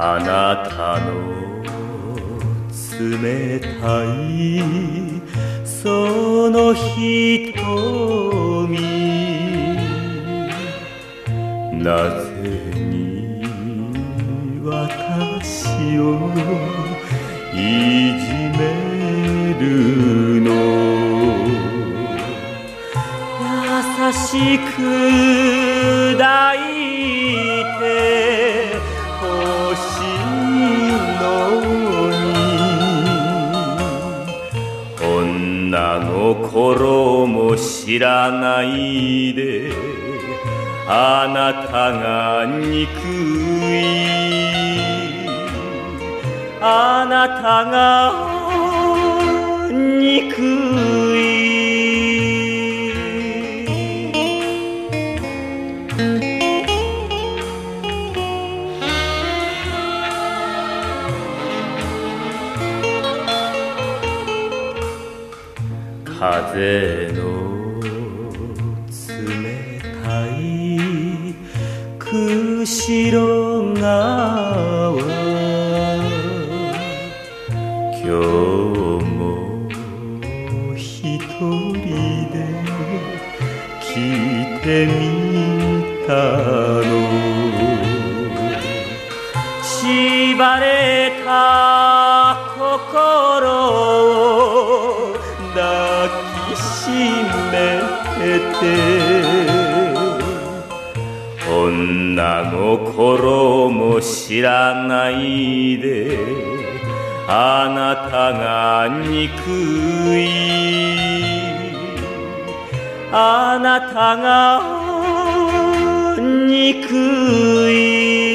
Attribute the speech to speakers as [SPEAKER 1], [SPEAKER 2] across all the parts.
[SPEAKER 1] あなたの冷たいその瞳、なぜに私をいじめるの。優しく抱いてほしいのに、女心も知らないであなたが憎い、あなたが憎い。風の冷たい釧路川、今日も一人で来てみたの。縛れた心を抱きしめて、女心も知らないであなたが憎い、あなたが憎い。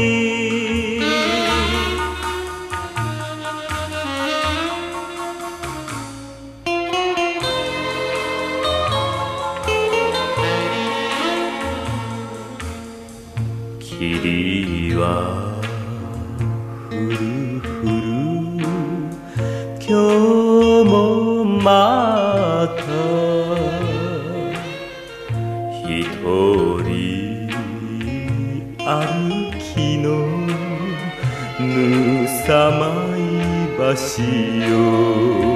[SPEAKER 1] 霧はふるふる今日もまた一人歩きのぬさまい橋よ、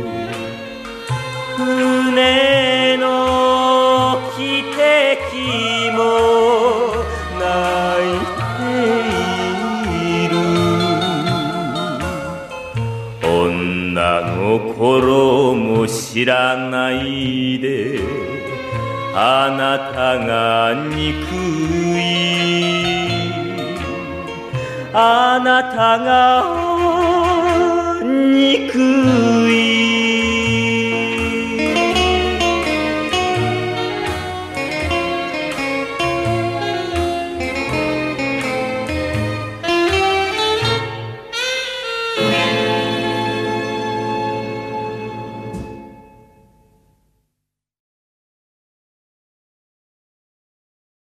[SPEAKER 1] 船の汽笛も泣いている、女心も知らないであなたが憎い、あなたが憎い。